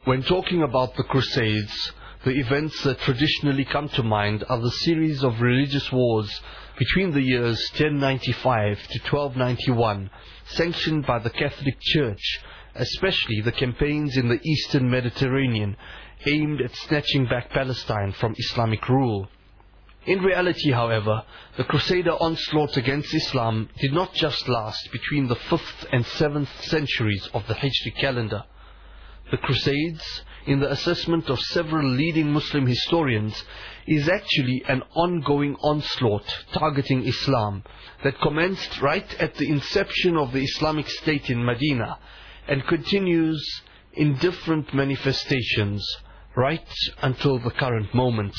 When talking about the Crusades, the events that traditionally come to mind are the series of religious wars between the years 1095 to 1291, sanctioned by the Catholic Church, especially the campaigns in the Eastern Mediterranean, aimed at snatching back Palestine from Islamic rule. In reality, however, the Crusader onslaught against Islam did not just last between the 5th and 7th centuries of the Hijri calendar. The Crusades, in the assessment of several leading Muslim historians, is actually an ongoing onslaught targeting Islam that commenced right at the inception of the Islamic State in Medina and continues in different manifestations right until the current moment.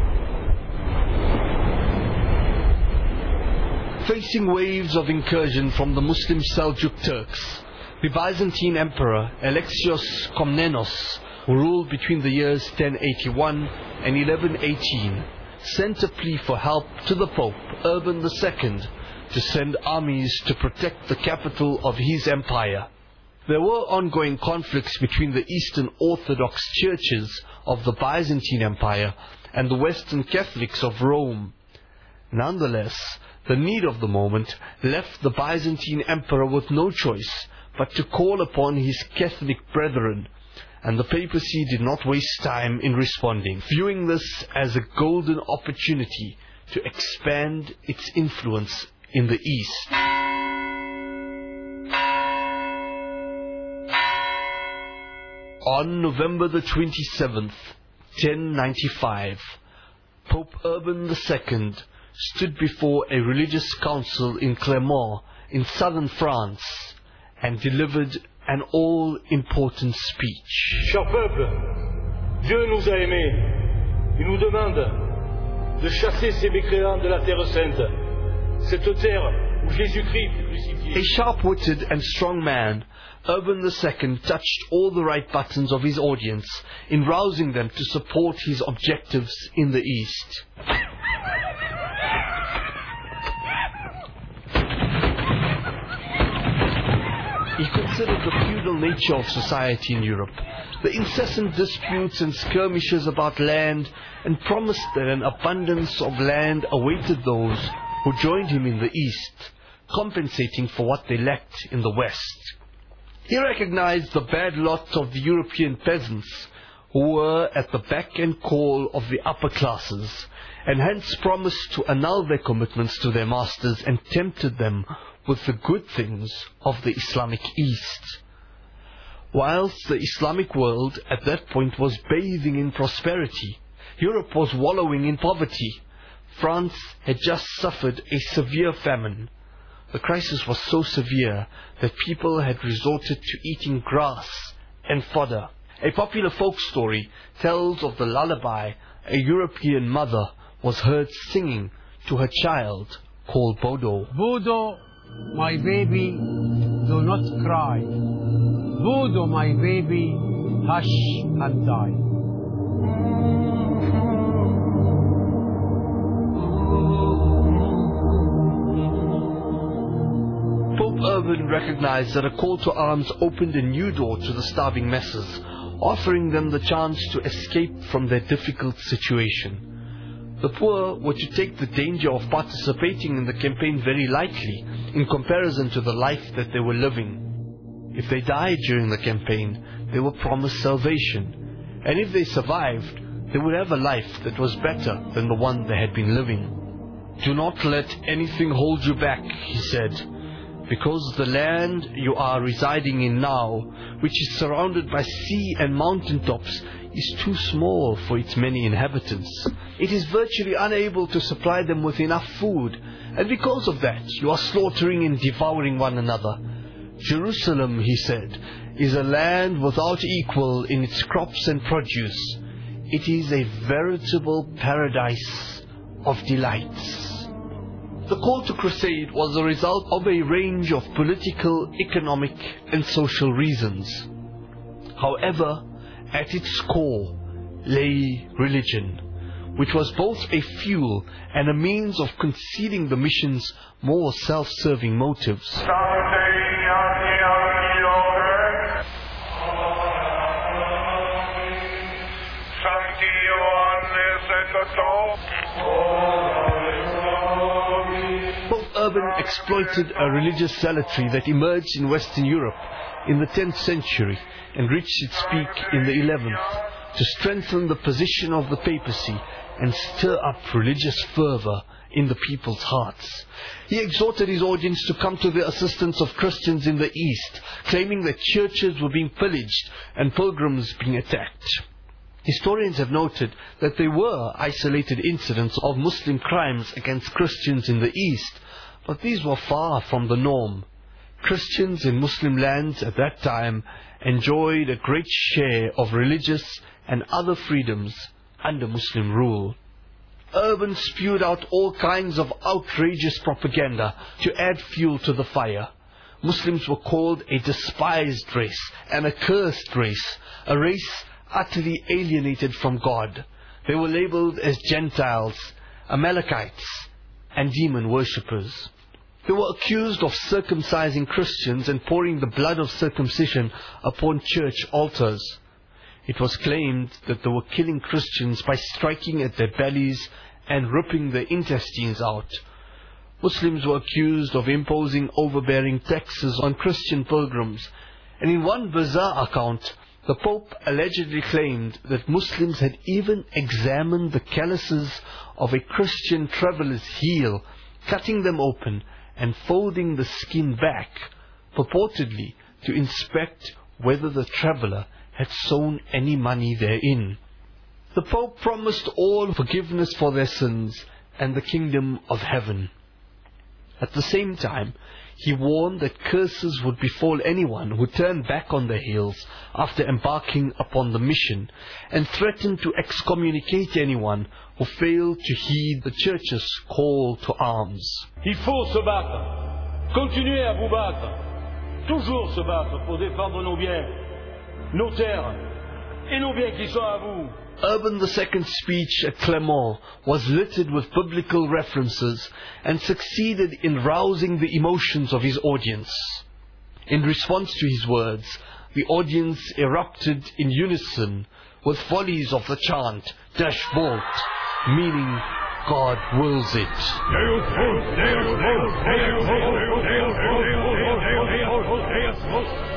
Facing waves of incursion from the Muslim Seljuk Turks, the Byzantine Emperor Alexios Komnenos, who ruled between the years 1081 and 1118, sent a plea for help to the Pope Urban II to send armies to protect the capital of his empire. There were ongoing conflicts between the Eastern Orthodox churches of the Byzantine Empire and the Western Catholics of Rome. Nonetheless, the need of the moment left the Byzantine Emperor with no choice but to call upon his Catholic brethren, and the papacy did not waste time in responding, viewing this as a golden opportunity to expand its influence in the East. On November the 27th, 1095, Pope Urban II stood before a religious council in Clermont, in southern France, and delivered an all-important speech. Cher peuple, Dieu nous a aimés. Il nous demande de chasser ces mécréants de la Terre Sainte, cette terre où Jésus-Christ fut crucifié. A sharp-witted and strong man, Urban II touched all the right buttons of his audience in rousing them to support his objectives in the East. He considered the feudal nature of society in Europe, the incessant disputes and skirmishes about land, and promised that an abundance of land awaited those who joined him in the East, compensating for what they lacked in the West. He recognized the bad lot of the European peasants, who were at the beck and call of the upper classes, and hence promised to annul their commitments to their masters and tempted them with the good things of the Islamic East. Whilst the Islamic world at that point was bathing in prosperity, Europe was wallowing in poverty. France had just suffered a severe famine. The crisis was so severe that people had resorted to eating grass and fodder. A popular folk story tells of the lullaby a European mother was heard singing to her child called Bodo. Bodo, my baby, do not cry. Bodo, my baby, hush and die. Pope Urban recognized that a call to arms opened a new door to the starving masses, offering them the chance to escape from their difficult situation. The poor were to take the danger of participating in the campaign very lightly in comparison to the life that they were living. If they died during the campaign, they were promised salvation, and if they survived, they would have a life that was better than the one they had been living. Do not let anything hold you back, he said, because the land you are residing in now, which is surrounded by sea and mountain tops, is too small for its many inhabitants. It is virtually unable to supply them with enough food, and because of that you are slaughtering and devouring one another. Jerusalem, he said, is a land without equal in its crops and produce. It is a veritable paradise of delights. The call to crusade was the result of a range of political, economic and social reasons. However, at its core lay religion, which was both a fuel and a means of concealing the mission's more self-serving motives. Pope Urban exploited a religious zealotry that emerged in Western Europe in the 10th century and reached its peak in the 11th to strengthen the position of the papacy and stir up religious fervor in the people's hearts. He exhorted his audience to come to the assistance of Christians in the East, claiming that churches were being pillaged and pilgrims being attacked. Historians have noted that there were isolated incidents of Muslim crimes against Christians in the East, but these were far from the norm. Christians in Muslim lands at that time enjoyed a great share of religious and other freedoms under Muslim rule. Urban spewed out all kinds of outrageous propaganda to add fuel to the fire. Muslims were called a despised race, an accursed race, a race utterly alienated from God. They were labeled as Gentiles, Amalekites, and demon worshippers. They were accused of circumcising Christians and pouring the blood of circumcision upon church altars. It was claimed that they were killing Christians by striking at their bellies and ripping their intestines out. Muslims were accused of imposing overbearing taxes on Christian pilgrims, and in one bizarre account, the Pope allegedly claimed that Muslims had even examined the calluses of a Christian traveller's heel, cutting them open and folding the skin back, purportedly to inspect whether the traveller had sown any money therein. The Pope promised all forgiveness for their sins and the kingdom of heaven. At the same time, he warned that curses would befall anyone who turned back on their heels after embarking upon the mission, and threatened to excommunicate anyone who failed to heed the Church's call to arms. Il faut se battre, continuez à vous battre, toujours se battre pour défendre nos biens, nos terres et nos biens qui sont à vous. Urban II's speech at Clermont was littered with biblical references and succeeded in rousing the emotions of his audience. In response to his words, the audience erupted in unison with volleys of the chant, Deus vult, meaning God wills it. Deus vult, Deus vult, Deus vult, Deus vult, Deus vult.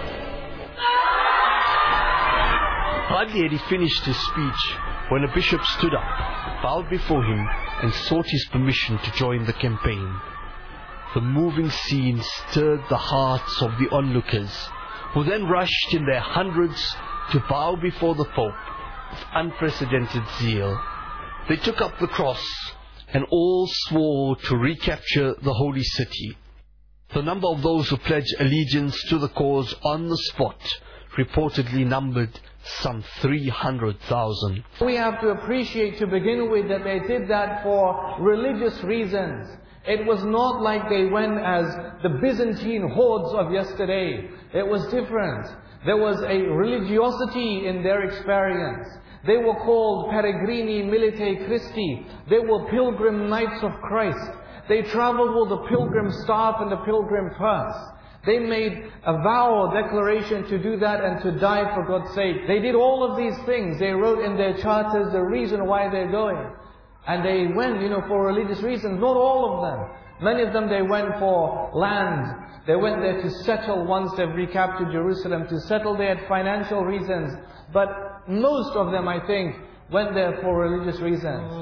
Hardly had he finished his speech when a bishop stood up, bowed before him, and sought his permission to join the campaign. The moving scene stirred the hearts of the onlookers, who then rushed in their hundreds to bow before the Pope with unprecedented zeal. They took up the cross, and all swore to recapture the holy city. The number of those who pledged allegiance to the cause on the spot reportedly numbered some 300,000. We have to appreciate to begin with that they did that for religious reasons. It was not like they went as the Byzantine hordes of yesterday. It was different. There was a religiosity in their experience. They were called Peregrini Milite Christi. They were pilgrim knights of Christ. They traveled with the pilgrim staff and the pilgrim purse. They made a vow, a declaration to do that and to die for God's sake. They did all of these things. They wrote in their charters the reason why they're going. And they went, for religious reasons. Not all of them. Many of them, they went for land. They went there to settle once they've recaptured Jerusalem. To settle, they had financial reasons. But most of them, I think, went there for religious reasons.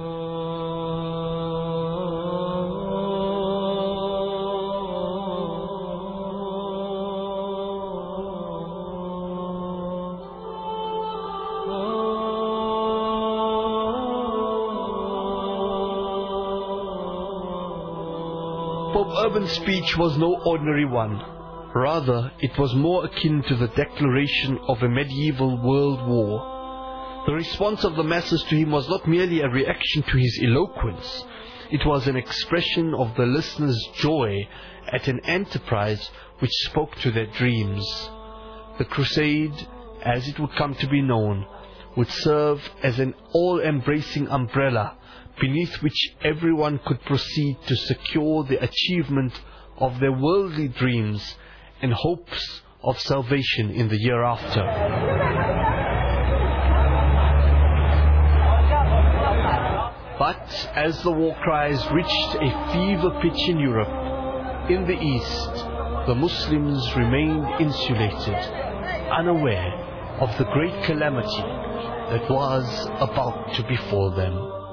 Pope Urban's speech was no ordinary one. Rather, it was more akin to the declaration of a medieval world war. The response of the masses to him was not merely a reaction to his eloquence. It was an expression of the listeners' joy at an enterprise which spoke to their dreams. The crusade, as it would come to be known, would serve as an all-embracing umbrella beneath which everyone could proceed to secure the achievement of their worldly dreams and hopes of salvation in the year after. But as the war cries reached a fever pitch in Europe, in the East, the Muslims remained insulated, unaware of the great calamity that was about to befall them.